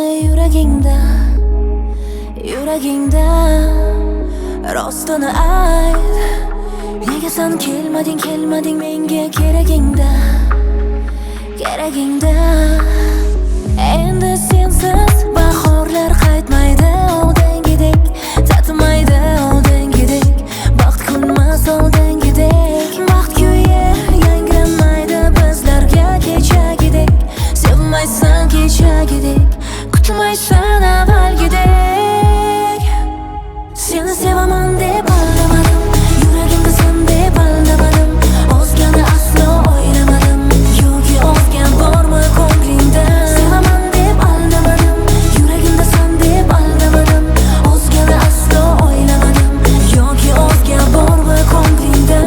yuragingda, yuragingda rostini ayt. Nega sen kelmading, kelmading menga keragingda, keragingda. Endi sensiz bahorlar qaytmaydi, oldingidek tatmaydi, oldingidek baxt kunmas, oldingidek baxt kuyi yangramaydi bizlarga kechagidek. Sevmaysan kechagidek, kutmaysan avvalgidek. Seni sevaman deb aldamadim, yuragimda sen deb aldamadim. O'zgani aslo o'ylamadim, yo'q o'zga bormi ko'nglingda. Sevaman deb aldamadim, yuragimda sen deb aldamadim. O'zgani aslo o'ylamadim, yo'q o'zga bormi ko'nglingda.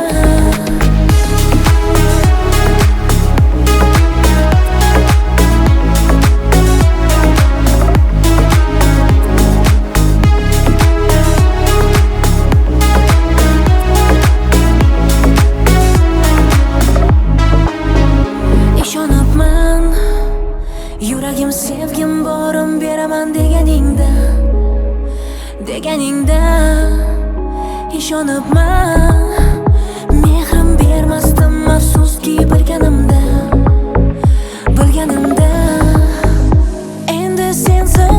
Ishonibman, yuragim sevgim borim beraman deganingda, deganingda. Ishonibman, mehrim bermasdim afsuski bilganimda, bilganimda. Endi sensiz